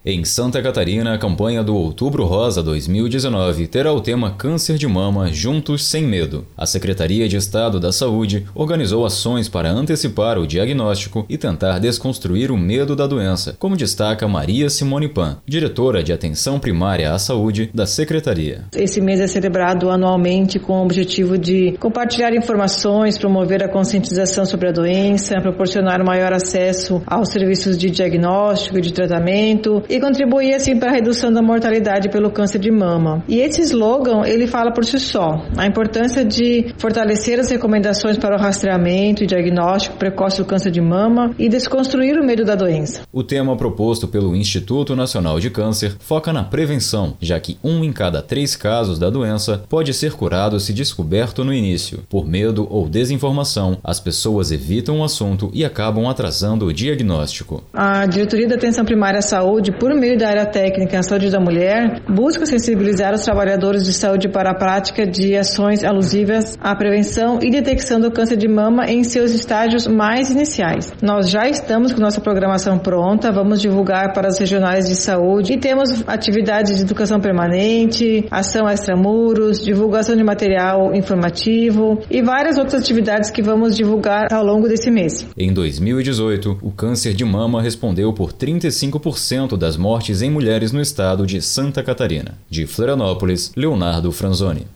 Em Santa Catarina, a campanha do Outubro Rosa 2019 terá o tema Câncer de Mama Juntos Sem Medo. A Secretaria de Estado da Saúde organizou ações para antecipar o diagnóstico e tentar desconstruir o medo da doença, como destaca Maria Simone Pan, diretora de Atenção Primária à Saúde da Secretaria. Esse mês é celebrado anualmente com o objetivo de compartilhar informações, promover a conscientização sobre a doença, proporcionar maior acesso aos serviços de diagnóstico e de tratamento e contribuir assim para a redução da mortalidade pelo câncer de mama. E esse slogan, ele fala por si só, a importância de fortalecer as recomendações para o rastreamento e diagnóstico precoce do câncer de mama e desconstruir o medo da doença. O tema proposto pelo Instituto Nacional de Câncer foca na prevenção, já que 1 em cada 3 casos da doença pode ser curado se descoberto no início. Por medo ou desinformação, as pessoas evitam o assunto e acabam atrasando o diagnóstico. A Diretoria da Atenção Primária à Saúde, por meio da área técnica à saúde da mulher, busca sensibilizar os trabalhadores de saúde para a prática de ações alusivas à prevenção e detecção do câncer de mama em seus estágios mais iniciais. Nós já estamos com nossa programação pronta, vamos divulgar para as regionais de saúde e temos atividades de educação permanente, ação extramuros, divulgação de material informativo e várias outras atividades que vamos divulgar ao longo desse mês. Em 2018, o câncer de mama respondeu por 35% das mortes em mulheres no estado de Santa Catarina. De Florianópolis, Leonardo Franzoni.